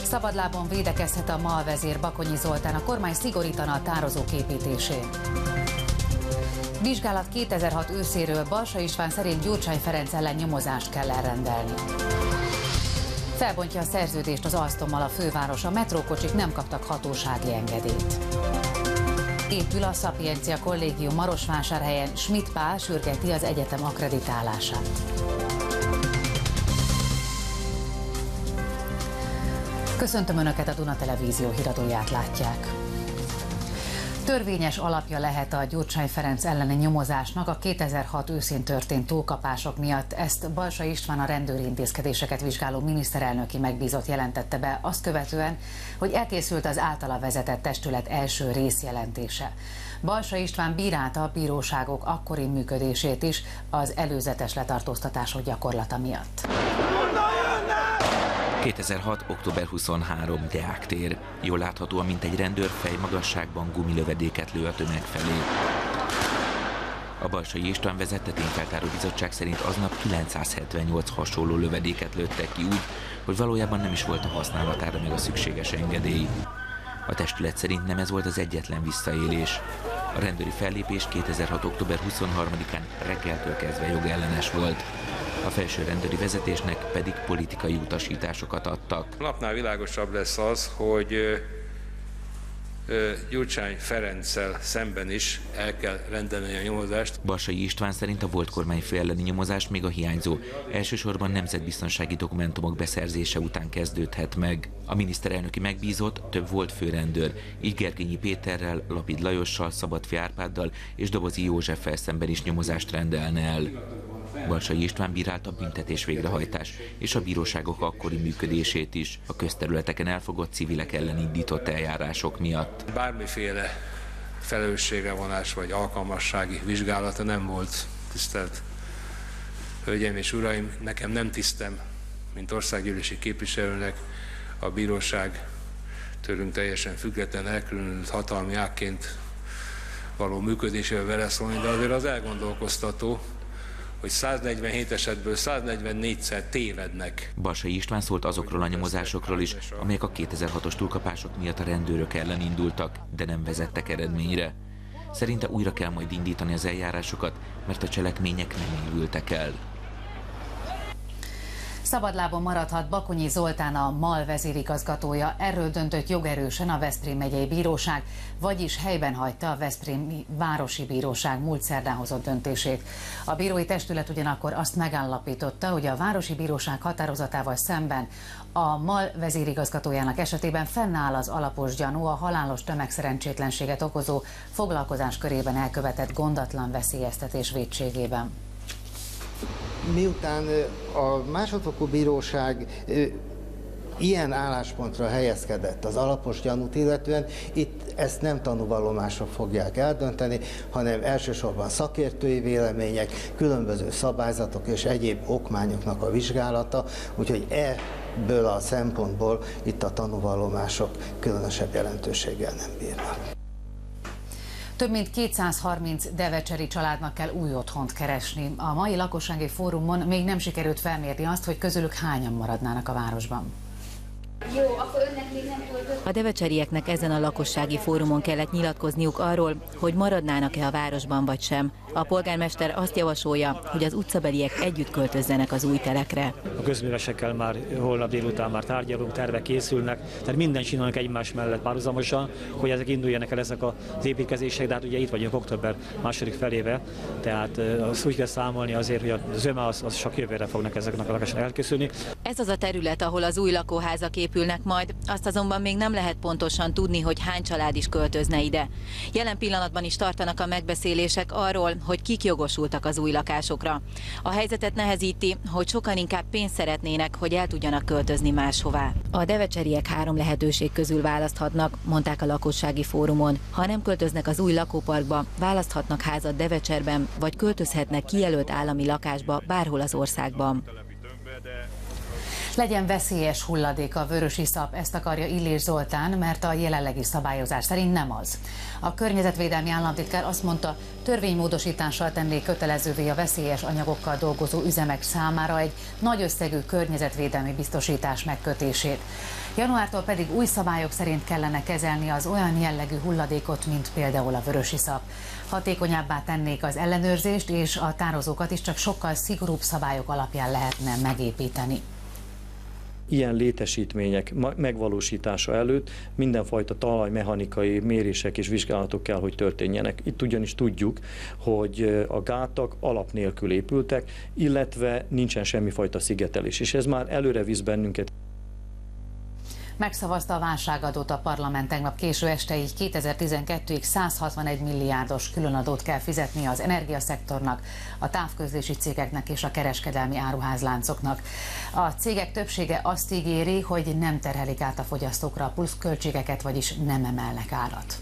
Szabadlábon védekezhet a MAL vezér Bakonyi Zoltán, a kormány szigorítana a tározók építésén. Vizsgálat 2006 őszéről, Balsa István szerint Gyurcsány Ferenc ellen nyomozást kell elrendelni. Felbontja a szerződést az Alstommal a főváros, a metrókocsik nem kaptak hatósági engedélyt. Épül a Szapiencia Kollégium Marosvásárhelyen, Schmidt Pál sürgeti az egyetem akkreditálását. Köszöntöm Önöket, a Duna Televízió híradóját látják. Törvényes alapja lehet a Gyurcsány Ferenc elleni nyomozásnak a 2006 őszén történt túlkapások miatt. Ezt Balsa István, a rendőri intézkedéseket vizsgáló miniszterelnöki megbízott jelentette be, azt követően, hogy elkészült az általa vezetett testület első részjelentése. Balsa István bírálta a bíróságok akkori működését is az előzetes letartóztatások gyakorlata miatt. 2006. október 23. Deák tér. Jól láthatóan, mint egy rendőr fejmagasságban gumilövedéket lő a tömeg felé. A Balsai István vezette tényfeltáró bizottság szerint aznap 978 hasonló lövedéket lőttek ki úgy, hogy valójában nem is volt a használatára meg a szükséges engedély. A testület szerint nem ez volt az egyetlen visszaélés. A rendőri fellépés 2006. október 23-án reggeltől kezdve jogellenes volt. A felső rendőri vezetésnek pedig politikai utasításokat adtak. A napnál világosabb lesz az, hogy Gyurcsány Ferenccel szemben is el kell rendelni a nyomozást. Balsai István szerint a volt kormányfő elleni nyomozás még a hiányzó, elsősorban nemzetbiztonsági dokumentumok beszerzése után kezdődhet meg. A miniszterelnöki megbízott több volt főrendőr, így Gergényi Péterrel, Lapid Lajossal, Szabadfi Árpáddal és Dobozi Józseffel szemben is nyomozást rendelne el. Balsai István bírálta a büntetés végrehajtás és a bíróságok akkori működését is, a közterületeken elfogott civilek ellen indított eljárások miatt. Bármiféle felelősségre vonás vagy alkalmassági vizsgálata nem volt, tisztelt hölgyeim és uraim, nekem nem tisztem, mint országgyűlési képviselőnek a bíróság tőlünk teljesen független, elkülönült hatalmi ágként való működésével beleszólni, de azért az elgondolkoztató, hogy 147 esetből 144-szer tévednek. Balsai István szólt azokról a nyomozásokról is, amelyek a 2006-os túlkapások miatt a rendőrök ellen indultak, de nem vezettek eredményre. Szerinte újra kell majd indítani az eljárásokat, mert a cselekmények nem évültek el. Szabadlábon maradhat Bakonyi Zoltán, a MAL vezérigazgatója. Erről döntött jogerősen a Veszprém megyei bíróság, vagyis helyben hagyta a Veszprémi városi bíróság múlt szerdán hozott döntését. A bírói testület ugyanakkor azt megállapította, hogy a városi bíróság határozatával szemben a MAL vezérigazgatójának esetében fennáll az alapos gyanú a halálos tömegszerencsétlenséget okozó foglalkozás körében elkövetett gondatlan veszélyeztetés vétségében. Miután a másodfokú bíróság ilyen álláspontra helyezkedett az alapos gyanút illetően, itt ezt nem tanúvallomásra fogják eldönteni, hanem elsősorban szakértői vélemények, különböző szabályzatok és egyéb okmányoknak a vizsgálata, úgyhogy ebből a szempontból itt a tanúvallomások különösebb jelentőséggel nem bírnak. Több mint 230 devecseri családnak kell új otthont keresni. A mai lakossági fórumon még nem sikerült felmérni azt, hogy közülük hányan maradnának a városban. Jó, akkor önnek még nem töltött. A devecserieknek ezen a lakossági fórumon kellett nyilatkozniuk arról, hogy maradnának-e a városban vagy sem. A polgármester azt javasolja, hogy az utcabeliek együtt költözzenek az új telekre. A közművesekkel már holnap délután már tárgyalunk, tervek készülnek, tehát minden csinálunk egymás mellett párhuzamosan, hogy ezek induljanak el ezek az építkezések, de hát ugye itt vagyunk október második felébe, tehát azt úgy kell számolni azért, hogy az zöme az csak jövőre fognak ezeknek a lakások elkészülni. Ez az a terület, ahol az új lakóházak épülnek majd, azt azonban még nem lehet pontosan tudni, hogy hány család is költözne ide. Jelen pillanatban is tartanak a megbeszélések arról, hogy kik jogosultak az új lakásokra. A helyzetet nehezíti, hogy sokan inkább pénzt szeretnének, hogy el tudjanak költözni máshová. A devecseriek 3 lehetőség közül választhatnak, mondták a lakossági fórumon. Ha nem költöznek az új lakóparkba, választhatnak házat Devecserben, vagy költözhetnek kijelölt állami lakásba bárhol az országban. Legyen veszélyes hulladék a vörösiszap, ezt akarja Illés Zoltán, mert a jelenlegi szabályozás szerint nem az. A környezetvédelmi államtitkár azt mondta, törvénymódosítással tenné kötelezővé a veszélyes anyagokkal dolgozó üzemek számára egy nagy összegű környezetvédelmi biztosítás megkötését. Januártól pedig új szabályok szerint kellene kezelni az olyan jellegű hulladékot, mint például a vörösiszap. Hatékonyabbá tennék az ellenőrzést, és a tározókat is csak sokkal szigorúbb szabályok alapján lehetne megépíteni. Ilyen létesítmények megvalósítása előtt mindenfajta talajmechanikai mérések és vizsgálatok kell, hogy történjenek. Itt ugyanis tudjuk, hogy a gátak alap nélkül épültek, illetve nincsen semmifajta szigetelés, és ez már előre visz bennünket. Megszavazta a válságadót a parlament tegnap késő este, így 2012-ig 161 milliárdos különadót kell fizetnie az energiaszektornak, a távközlési cégeknek és a kereskedelmi áruházláncoknak. A cégek többsége azt ígéri, hogy nem terhelik át a fogyasztókra a pluszköltségeket, vagyis nem emelnek árat.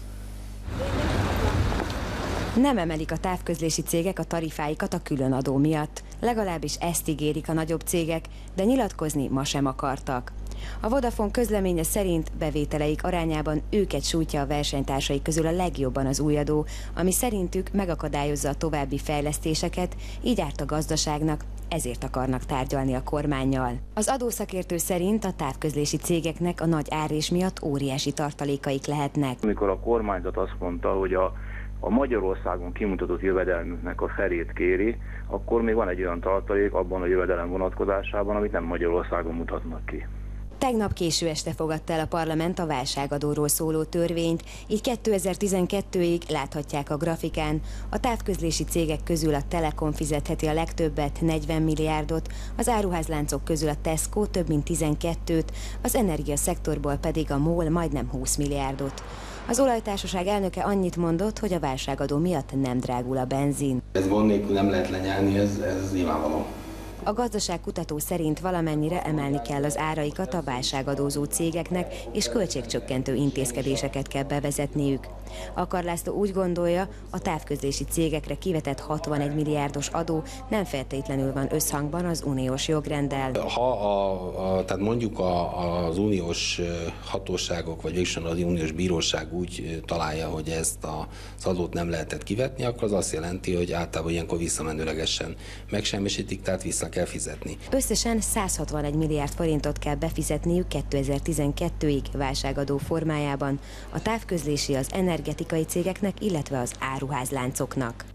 Nem emelik a távközlési cégek a tarifáikat a különadó miatt. Legalábbis ezt ígérik a nagyobb cégek, de nyilatkozni ma sem akartak. A Vodafone közleménye szerint bevételeik arányában őket sújtja a versenytársaik közül a legjobban az új adó, ami szerintük megakadályozza a további fejlesztéseket, így árt a gazdaságnak, ezért akarnak tárgyalni a kormánnyal. Az adószakértő szerint a távközlési cégeknek a nagy árés miatt óriási tartalékaik lehetnek. Amikor a kormányzat azt mondta, hogy a Magyarországon kimutatott jövedelmüknek a felét kéri, akkor még van egy olyan tartalék abban a jövedelem vonatkozásában, amit nem Magyarországon mutatnak ki. Tegnap késő este fogadta el a parlament a válságadóról szóló törvényt, így 2012-ig láthatják a grafikán. A távközlési cégek közül a Telekom fizetheti a legtöbbet, 40 milliárdot, az áruházláncok közül a Tesco több mint 12-t, az energiaszektorból pedig a MOL majdnem 20 milliárdot. Az olajtársaság elnöke annyit mondott, hogy a válságadó miatt nem drágul a benzin. Ez gond nélkül nem lehet lenyelni, ez nyilvánvaló. A gazdaságkutató szerint valamennyire emelni kell az áraikat a válságadózó cégeknek, és költségcsökkentő intézkedéseket kell bevezetniük. Akar László úgy gondolja, a távközlési cégekre kivetett 61 milliárdos adó nem feltétlenül van összhangban az uniós jogrenddel. Ha tehát mondjuk az uniós hatóságok, vagy végsősorban az uniós bíróság úgy találja, hogy ezt az adót nem lehetett kivetni, akkor az azt jelenti, hogy általában ilyenkor visszamenőlegesen megsemmisítik, tehát vissza kell fizetni. Összesen 161 milliárd forintot kell befizetniük 2012-ig válságadó formájában a távközlési, az energetikai cégeknek, illetve az áruházláncoknak.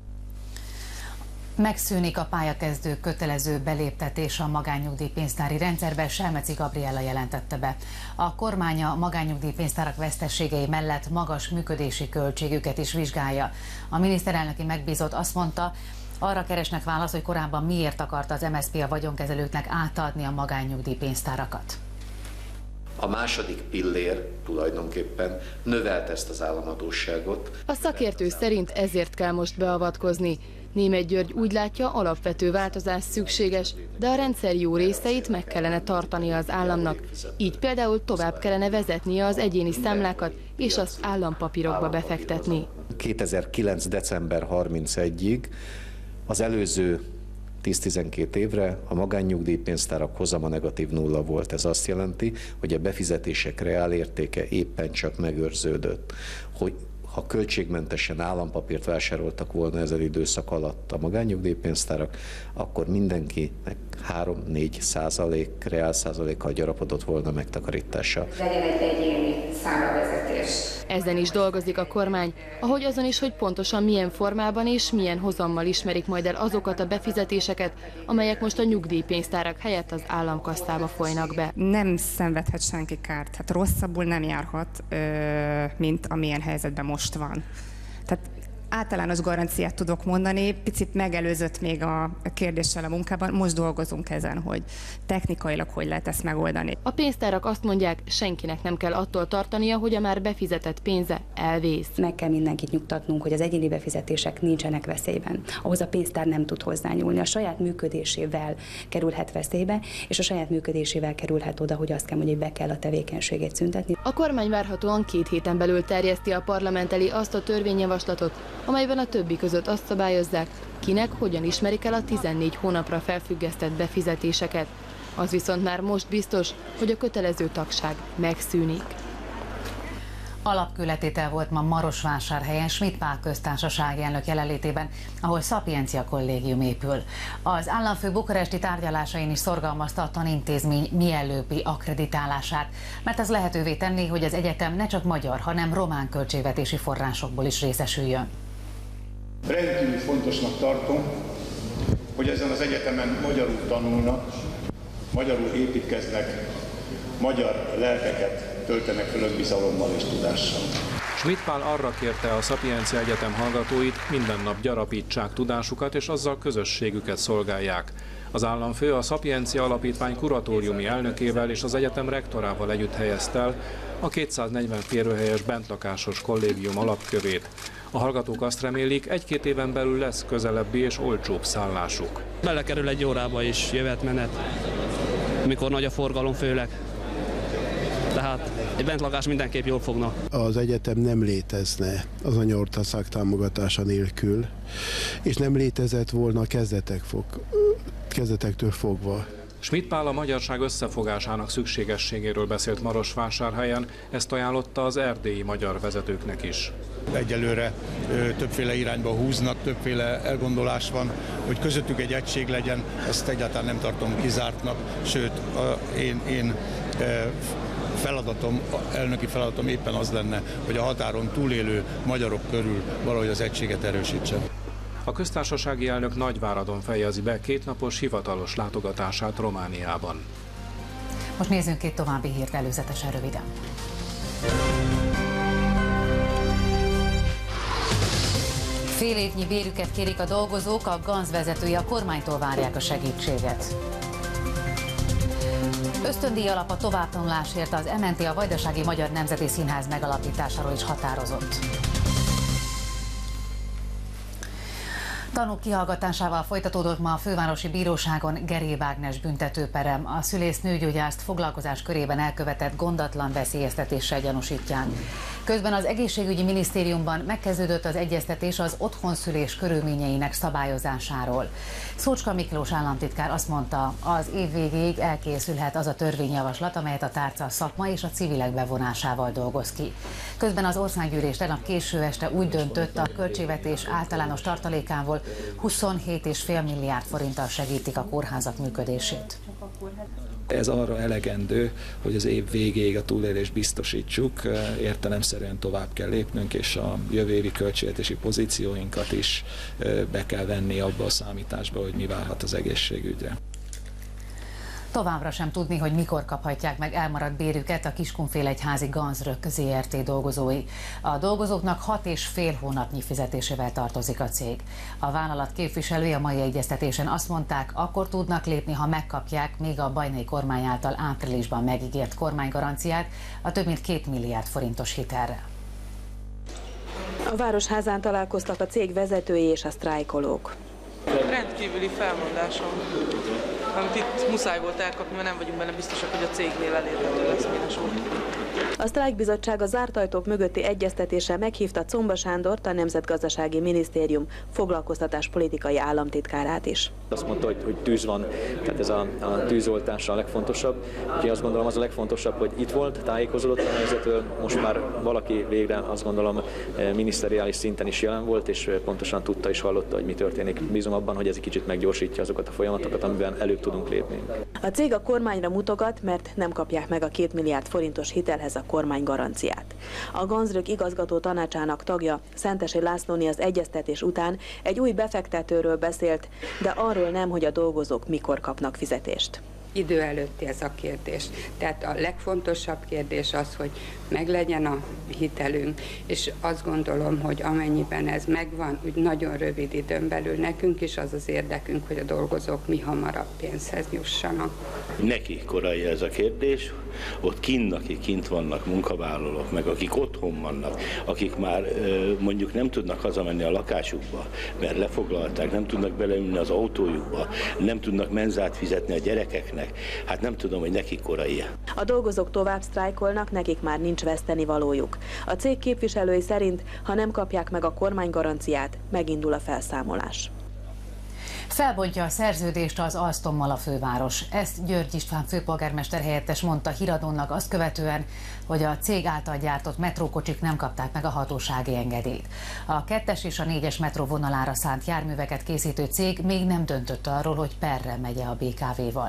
Megszűnik a pályakezdők kötelező beléptetése a magánnyugdíjpénztári rendszerbe, Selmeci Gabriella jelentette be. A kormány a magánnyugdíjpénztárak veszteségei mellett magas működési költségüket is vizsgálja. A miniszterelnöki megbízott azt mondta, arra keresnek választ, hogy korábban miért akarta az MSZP a vagyonkezelőknek átadni a magánnyugdíjpénztárakat. A második pillér tulajdonképpen növelt ezt az államadósságot. A szakértő szerint ezért kell most beavatkozni. Németh György úgy látja, alapvető változás szükséges, de a rendszer jó részeit meg kellene tartania az államnak. Így például tovább kellene vezetnie az egyéni számlákat, és azt állampapírokba befektetni. 2009. december 31-ig az előző 10-12 évre a magánnyugdíjpénztárak hozama negatív nulla volt. Ez azt jelenti, hogy a befizetések reálértéke éppen csak megőrződött. Hogy ha költségmentesen állampapírt vásároltak volna ezen időszak alatt a magánnyugdíjpénztárak, akkor mindenkinek 3-4% reál százalékkal gyarapodott volna megtakarítása. Legyen egy egyéni számlavezetés. Ezen is dolgozik a kormány, ahogy azon is, hogy pontosan milyen formában és milyen hozammal ismerik majd el azokat a befizetéseket, amelyek most a nyugdíjpénztárak helyett az államkasztába folynak be. Nem szenvedhet senki kárt, hát rosszabbul nem járhat, mint amilyen helyzetben most van. Tehát általános garanciát tudok mondani, picit megelőzött még a kérdéssel a munkában, most dolgozunk ezen, hogy technikailag hogy lehet ezt megoldani. A pénztárak azt mondják, senkinek nem kell attól tartania, hogy a már befizetett pénze elvész. Meg kell mindenkit nyugtatnunk, hogy az egyéni befizetések nincsenek veszélyben. Ahhoz a pénztár nem tud hozzányúlni. A saját működésével kerülhet veszélybe, és a saját működésével kerülhet oda, hogy azt kell mondani, hogy be kell a tevékenységét szüntetni. A kormány várhatóan 2 héten belül terjeszti a parlament elé azt a törvényjavaslatot, amelyben a többi között azt szabályozzák, kinek hogyan ismerik el a 14 hónapra felfüggesztett befizetéseket. Az viszont már most biztos, hogy a kötelező tagság megszűnik. Alapkőletétel volt ma Marosvásárhelyen Schmidt Pál köztársasági elnök jelenlétében, ahol Szapiencia kollégium épül. Az államfő bukaresti tárgyalásain is szorgalmazta a tanintézmény mielőbbi akkreditálását, mert ez lehetővé tenni, hogy az egyetem ne csak magyar, hanem román költségvetési forrásokból is részesüljön. Rendkívül fontosnak tartom, hogy ezen az egyetemen magyarul tanulnak, magyarul építkeznek, magyar lelkeket töltenek fel önbizalommal és tudással. Schmidt Pál arra kérte a Szapiencia Egyetem hallgatóit, minden nap gyarapítsák tudásukat és azzal közösségüket szolgálják. Az államfő a Szapiencia Alapítvány kuratóriumi elnökével és az egyetem rektorával együtt helyezte el a 240 férőhelyes bentlakásos kollégium alapkövét. A hallgatók azt remélik, egy-két éven belül lesz közelebbi és olcsóbb szállásuk. Belekerül egy órába is jövet-menet, mikor nagy a forgalom főleg. Tehát egy bentlakás mindenképp jól fogna. Az egyetem nem létezne az anyaország támogatása nélkül, és nem létezett volna kezdetektől fogva. Schmidt Pál a magyarság összefogásának szükségességéről beszélt Marosvásárhelyen, ezt ajánlotta az erdélyi magyar vezetőknek is. Egyelőre többféle irányba húznak, többféle elgondolás van, hogy közöttük egy egység legyen, ezt egyáltalán nem tartom kizártnak, sőt, én elnöki feladatom éppen az lenne, hogy a határon túlélő magyarok körül valahogy az egységet erősítsen. A köztársasági elnök Nagyváradon fejezi be kétnapos hivatalos látogatását Romániában. Most nézzünk két további hírt előzetesen röviden. Fél évnyi bérüket kérik a dolgozók, a GANZ vezetői a kormánytól várják a segítséget. Ösztöndíj alap a továbbtanulásért az MNT a Vajdasági Magyar Nemzeti Színház megalapításáról is határozott. Tanúk kihallgatásával folytatódott ma a Fővárosi Bíróságon Geré Ágnes büntetőperem. A szülész nőgyógyászt foglalkozás körében elkövetett gondatlan veszélyeztetéssel gyanúsítják. Közben az Egészségügyi Minisztériumban megkezdődött az egyeztetés az otthonszülés körülményeinek szabályozásáról. Szócska Miklós államtitkár azt mondta, az év végéig elkészülhet az a törvényjavaslat, amelyet a tárca szakma és a civilek bevonásával dolgoz ki. Közben az országgyűlés tegnap késő este úgy döntött, a költségvetés általános tartalékával 27,5 milliárd forinttal segítik a kórházak működését. Ez arra elegendő, hogy az év végéig a túlélést biztosítsuk, értelemszerűen tovább kell lépnünk, és a jövő évi költségvetési pozícióinkat is be kell venni abba a számításba, hogy mi várhat az egészségügyre. Továbbra sem tudni, hogy mikor kaphatják meg elmaradt bérüket a Kiskunfélegyházi GANZ-Rök Zrt. Dolgozói. A dolgozóknak 6,5 hónapnyi fizetésével tartozik a cég. A vállalat képviselői a mai egyeztetésen azt mondták, akkor tudnak lépni, ha megkapják még a bajnai kormány által áprilisban megígért kormánygaranciát a több mint 2 milliárd forintos hitelre. A Városházán találkoztak a cég vezetői és a sztrájkolók. Rendkívüli felmondásom, amit itt muszáj volt elkapni, mert nem vagyunk benne biztosak, hogy a cégnél elérhető lesz Ménes úr. A sztrájkbizottság a zárt ajtók mögötti egyeztetésre meghívta Czomba Sándort, a Nemzetgazdasági Minisztérium foglalkoztatáspolitikai államtitkárát is. Azt mondta, hogy tűz van, tehát ez a tűzoltás a legfontosabb. Úgyhogy azt gondolom, az a legfontosabb, hogy itt volt, tájékozódott a helyzetről, most már valaki végre azt gondolom miniszteriális szinten is jelen volt, és pontosan tudta és hallotta, hogy mi történik. Bízom abban, hogy ez egy kicsit meggyorsítja azokat a folyamatokat, amiben előbb tudunk lépni. A cég a kormányra mutogat, mert nem kapják meg a 2 milliárd forintos hitelhez a kormány garanciát. A GANZ-Rök igazgató tanácsának tagja, Szentesi Lászlóné az egyeztetés után egy új befektetőről beszélt, de arról nem, hogy a dolgozók mikor kapnak fizetést. Idő előtti ez a kérdés. Tehát a legfontosabb kérdés az, hogy meglegyen a hitelünk, és azt gondolom, hogy amennyiben ez megvan, úgy nagyon rövid időn belül nekünk is az az érdekünk, hogy a dolgozók mi hamarabb pénzhez jussanak. Neki korai ez a kérdés, ott akik kint vannak, munkavállalók, meg akik otthon vannak, akik már mondjuk nem tudnak hazamenni a lakásukba, mert lefoglalták, nem tudnak beleülni az autójukba, nem tudnak menzát fizetni a gyerekeknek, hát nem tudom, hogy nekik korai. A dolgozók tovább sztrájkolnak, nekik már nincs vesztenivalójuk. A cég képviselői szerint, ha nem kapják meg a kormánygaranciát, megindul a felszámolás. Felbontja a szerződést az Alstommal a főváros. Ezt György István főpolgármester helyettes mondta Híradónak azt követően, hogy a cég által gyártott metrókocsik nem kapták meg a hatósági engedélyt. A 2-es és a 4-es metró vonalára szánt járműveket készítő cég még nem döntött arról, hogy perre megy a BKV-val.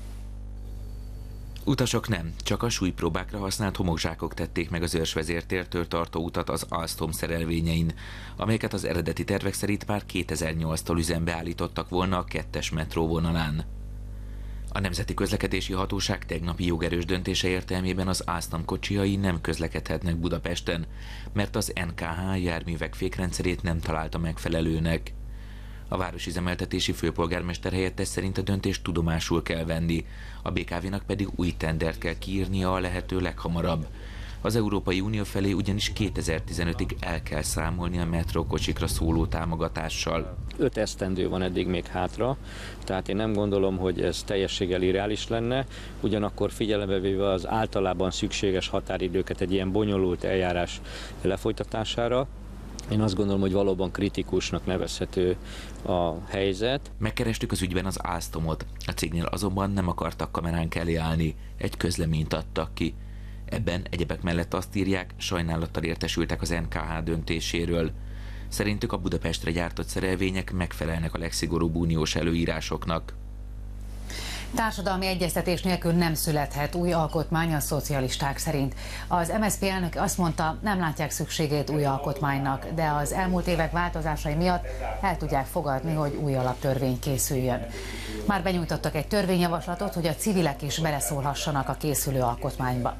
Utasok nem, csak a súlypróbákra használt homokzsákok tették meg az Őrsvezértértől tartó utat az Alstom szerelvényein, amelyeket az eredeti tervek szerint már 2008-tól üzembe állítottak volna a 2-es metró vonalán. A Nemzeti Közlekedési Hatóság tegnapi jogerős döntése értelmében az Alstom kocsijai nem közlekedhetnek Budapesten, mert az NKH járművek fékrendszerét nem találta megfelelőnek. A városüzemeltetési főpolgármester helyettes szerint a döntést tudomásul kell venni, a BKV-nak pedig új tendert kell kiírnia a lehető leghamarabb. Az Európai Unió felé ugyanis 2015-ig el kell számolni a metrókocsikra szóló támogatással. 5 esztendő van eddig még hátra, tehát én nem gondolom, hogy ez teljességgel irreális lenne, ugyanakkor figyelembe véve az általában szükséges határidőket egy ilyen bonyolult eljárás lefolytatására, én azt gondolom, hogy valóban kritikusnak nevezhető a helyzet. Megkerestük az ügyben az Alstomot, a cégnél azonban nem akartak kameránk elé állni, egy közleményt adtak ki. Ebben egyebek mellett azt írják, sajnálattal értesültek az NKH döntéséről. Szerintük a Budapestre gyártott szerelvények megfelelnek a legszigorúbb uniós előírásoknak. Társadalmi egyeztetés nélkül nem születhet új alkotmány a szocialisták szerint. Az MSZP elnök azt mondta, nem látják szükségét új alkotmánynak, de az elmúlt évek változásai miatt el tudják fogadni, hogy új alaptörvény készüljön. Már benyújtottak egy törvényjavaslatot, hogy a civilek is beleszólhassanak a készülő alkotmányba.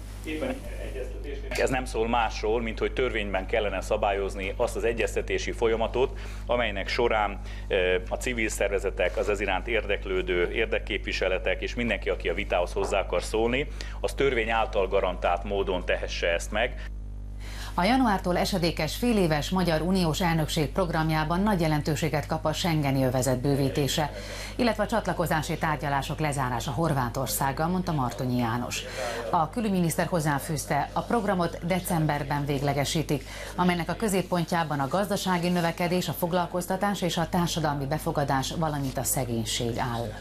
Ez nem szól másról, mint hogy törvényben kellene szabályozni azt az egyeztetési folyamatot, amelynek során a civil szervezetek, az ez iránt érdeklődő érdekképviseletek és mindenki, aki a vitához hozzá akar szólni, az törvény által garantált módon tehesse ezt meg. A januártól esedékes féléves Magyar Uniós Elnökség programjában nagy jelentőséget kap a schengeni övezet bővítése, illetve a csatlakozási tárgyalások lezárása Horvátországgal, mondta Martonyi János. A külügyminiszter hozzáfűzte, a programot decemberben véglegesítik, amelynek a középpontjában a gazdasági növekedés, a foglalkoztatás és a társadalmi befogadás, valamint a szegénység áll.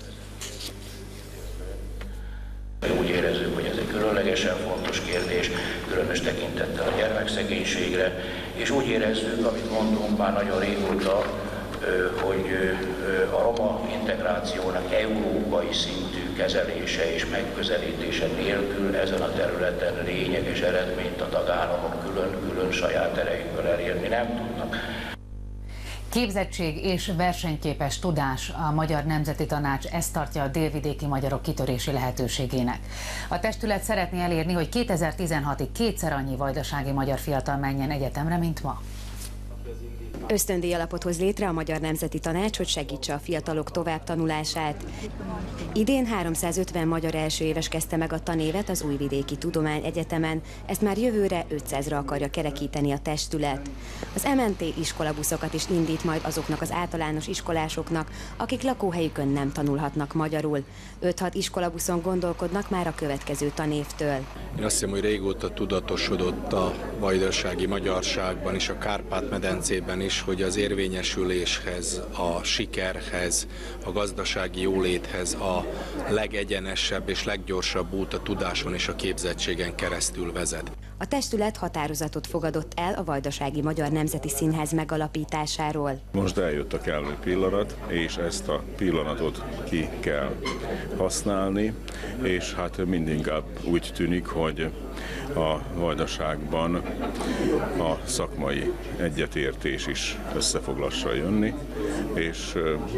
Úgy érezzük, hogy ez egy különlegesen fontos kérdés, különös tekintettel a gyermekszegénységre, és úgy érezzük, amit mondunk már nagyon régóta, hogy a roma integrációnak európai szintű kezelése és megközelítése nélkül ezen a területen lényeges eredményt a tagállamok külön-külön saját erejükből elérni nem tudnak. Képzettség és versenyképes tudás, a Magyar Nemzeti Tanács ezt tartja a délvidéki magyarok kitörési lehetőségének. A testület szeretné elérni, hogy 2016-ig kétszer annyi vajdasági magyar fiatal menjen egyetemre, mint ma. Ösztöndíj alapot hoz létre a Magyar Nemzeti Tanács, hogy segítse a fiatalok továbbtanulását. Idén 350 magyar elsőéves kezdte meg a tanévet az Újvidéki Tudományegyetemen, ezt már jövőre 500-ra akarja kerekíteni a testület. Az MNT iskolabuszokat is indít majd azoknak az általános iskolásoknak, akik lakóhelyükön nem tanulhatnak magyarul. 5-6 iskolabuszon gondolkodnak már a következő tanévtől. Én azt hiszem, hogy régóta tudatosodott a vajdasági magyarságban és a Kárpát-medencében is, hogy az érvényesüléshez, a sikerhez, a gazdasági jóléthez a legegyenesebb és leggyorsabb út a tudáson és a képzettségen keresztül vezet. A testület határozatot fogadott el a Vajdasági Magyar Nemzeti Színház megalapításáról. Most eljött a kellő pillanat, és ezt a pillanatot ki kell használni, és hát mindinkább úgy tűnik, hogy a Vajdaságban a szakmai egyetértés is össze fog lassan jönni, és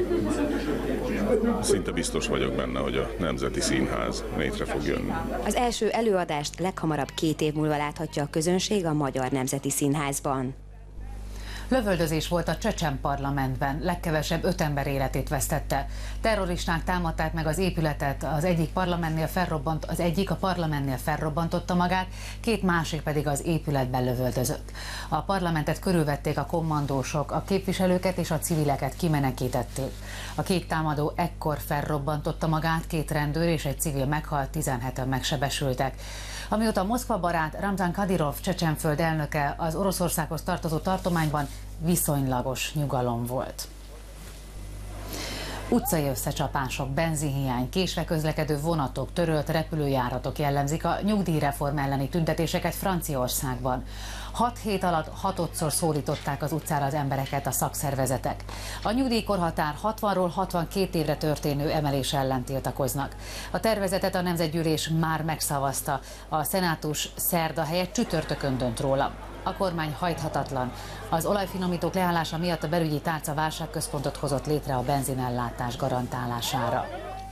szinte biztos vagyok benne, hogy a Nemzeti Színház létre fog jönni. Az első előadást leghamarabb 2 év múlva láthatja a közönség a Magyar Nemzeti Színházban. Lövöldözés volt a csecsen parlamentben, legkevesebb 5 ember életét vesztette. Terroristák támadták meg az épületet, az egyik a parlamentnél felrobbantotta magát, 2 másik pedig az épületben lövöldözött. A parlamentet körülvették a kommandósok, a képviselőket és a civileket kimenekítették. A 2 támadó ekkor felrobbantotta magát, 2 rendőr és egy civil meghalt, 17-en megsebesültek. Amióta Moszkva barát Ramzan Kadyrov Csecsenföld elnöke, az Oroszországhoz tartozó tartományban viszonylagos nyugalom volt. Utcai összecsapások, benzinhiány, késve közlekedő vonatok, törölt repülőjáratok jellemzik a nyugdíjreform elleni tüntetéseket Franciaországban. 6 hét alatt 6-szor szólították az utcára az embereket a szakszervezetek. A nyugdíjkorhatár 60-ról 62 évre történő emelés ellen tiltakoznak. A tervezetet a Nemzetgyűlés már megszavazta, a szenátus szerda helyett csütörtökön dönt róla. A kormány hajthatatlan. Az olajfinomítók leállása miatt a belügyi tárca válságközpontot hozott létre a benzinellátás garantálására.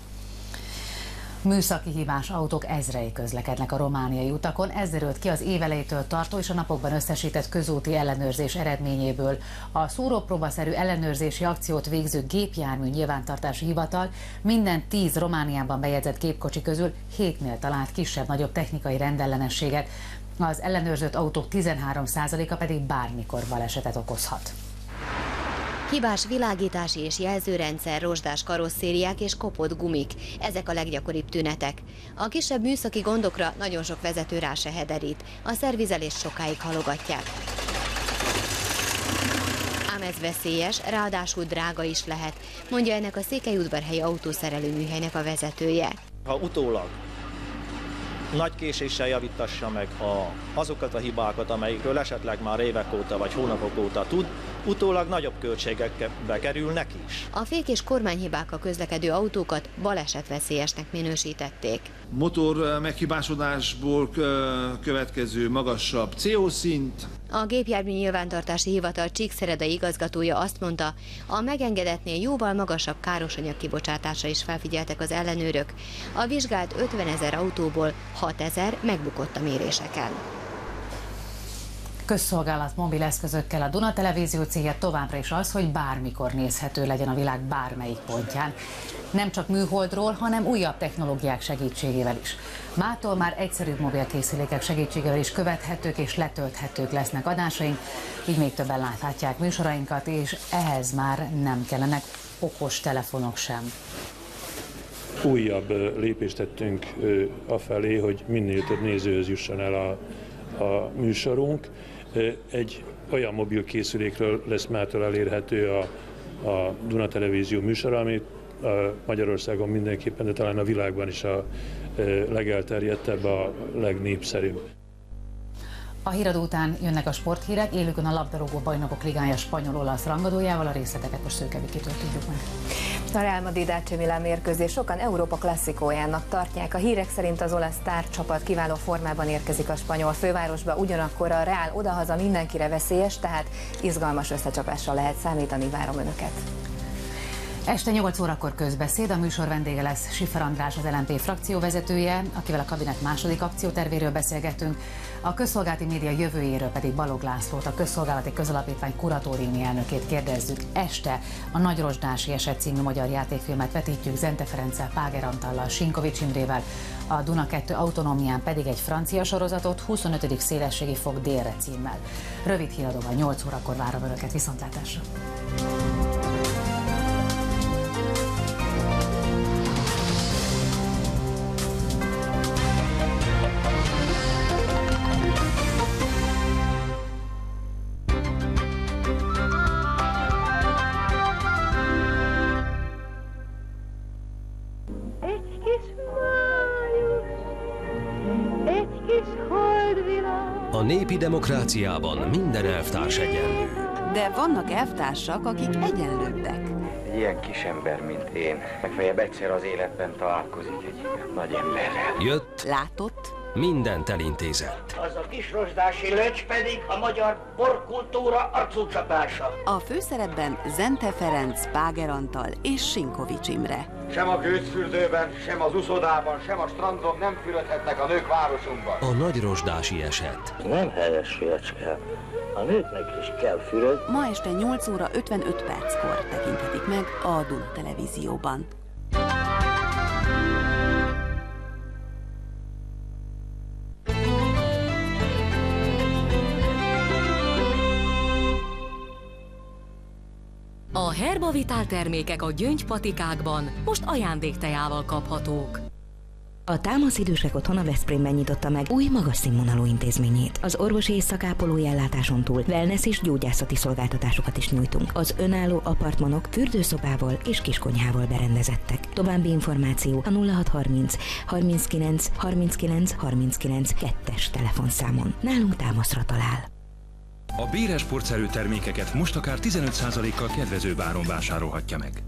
Műszaki hibás autók ezrei közlekednek a romániai utakon. Ez derült ki az év elejétől tartó és a napokban összesített közúti ellenőrzés eredményéből. A szúrópróbaszerű ellenőrzési akciót végző gépjármű nyilvántartási hivatal minden 10 Romániában bejegyzett gépkocsi közül 7-nél talált kisebb-nagyobb technikai rendellenességet. Az ellenőrzött autók 13%-a pedig bármikor balesetet okozhat. Hibás világítási és jelzőrendszer, rozsdás karosszériák és kopott gumik. Ezek a leggyakoribb tünetek. A kisebb műszaki gondokra nagyon sok vezető rá se hederít. A szervizelést sokáig halogatják. Ám ez veszélyes, ráadásul drága is lehet, mondja ennek a Székelyudvarhelyi autószerelő műhelynek a vezetője. Ha utólag nagy késéssel javítassa meg azokat a hibákat, amelyikről esetleg már évek óta vagy hónapok óta tud, utólag nagyobb költségekbe kerülnek is. A fék- és kormányhibákkal közlekedő autókat balesetveszélyesnek minősítették. Motor meghibásodásból következő magasabb CO-szint. A gépjármű nyilvántartási hivatal Csíkszeredai igazgatója azt mondta, a megengedetnél jóval magasabb károsanyag kibocsátásra is felfigyeltek az ellenőrök. A vizsgált 50 000 autóból 6 000 megbukott a méréseken. Közszolgálat mobil eszközökkel a Duna Televízió célja továbbra is az, hogy bármikor nézhető legyen a világ bármelyik pontján. Nem csak műholdról, hanem újabb technológiák segítségével is. Mától már egyszerűbb mobilkészülékek segítségével is követhetők és letölthetők lesznek adásaink, így még többen láthatják műsorainkat, és ehhez már nem kellenek okos telefonok sem. Újabb lépést tettünk afelé, hogy minél több nézőhöz jusson el a műsorunk. Egy olyan mobil készülékről lesz mától elérhető a Duna Televízió műsora, ami Magyarországon mindenképpen, de talán a világban is a legelterjedtebb, a legnépszerűbb. A híradó után jönnek a sporthírek, élőkön a labdarúgó bajnokok ligája spanyol-olasz rangadójával, a részleteket most Szőke Vikitől tudjuk meg. A Real Madrid AC Milan mérkőzés sokan Európa klasszikójának tartják. A hírek szerint az olasz sztárcsapat kiváló formában érkezik a spanyol fővárosba, ugyanakkor a Real odahaza mindenkire veszélyes, tehát izgalmas összecsapásra lehet számítani, várom önöket. Este 8 órakor közbeszéd, a műsor vendége lesz Schiffer András, az LMP frakcióvezetője, akivel a kabinet második akciótervéről beszélgetünk, a közszolgálati média jövőjéről pedig Balogh Lászlót, a Közszolgálati Közalapítvány kuratóriumi elnökét kérdezzük. Este a Nagy Rozsdási Eset című magyar játékfilmet vetítjük Zente Ferenccel, Páger Antallal, Sinkovics Imrével, a Duna 2 autonómián pedig egy francia sorozatot, 25. szélességi fok délre címmel. Rövid híradóval 8 órakor várom önöket, viszontlátásra! A népi demokráciában minden elvtárs egyenlő. De vannak elvtársak, akik egyenlőbbek. Egy ilyen kis ember, mint én, legfeljebb egyszer az életben találkozik egy nagy emberrel. Jött, látott, mindent elintézett. Az a kis rozsdási löcs pedig a magyar borkultúra arcúcsapása. A főszerepben Zente Ferenc, Páger Antal és Sinkovics Imre. Sem a gőzfürdőben, sem az uszodában, sem a strandon nem fürödhetnek a nők városunkban. A Nagy Rozsdási Eset. Nem helyes, fiacskám. A nőknek is kell füröd. Ma este 8 óra 55 perckor tekinthetik meg a Duna Televízióban. A Herbavitál termékek a gyöngypatikákban most ajándéktejával kaphatók. A Támasz Idősek Otthona Veszprémben nyitotta meg új magas színvonalú intézményét. Az orvosi és szakápolói ellátáson túl wellness és gyógyászati szolgáltatásokat is nyújtunk. Az önálló apartmanok fürdőszobával és kiskonyhával berendezettek. További információ a 0630 39 39 39 2-es telefonszámon. Nálunk támaszra talál. A Béres Sportszerű termékeket most akár 15%-kal kedvezőbb áron vásárolhatja meg.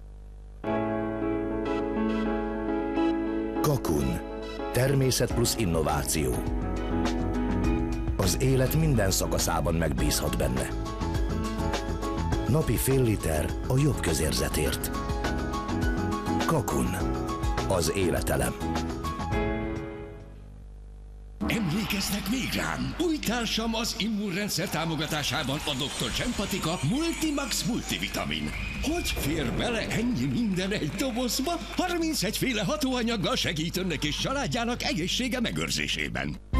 Kakun. Természet plusz innováció. Az élet minden szakaszában megbízhat benne. Napi fél liter a jobb közérzetért. Kakun. Az életelem. Emlékeznek még rám? Új társam az immunrendszer támogatásában a Dr. Csempatika Multimax Multivitamin. Hogy fér bele ennyi minden egy dobozba? 31 féle hatóanyaggal segít önnek és családjának egészsége megőrzésében.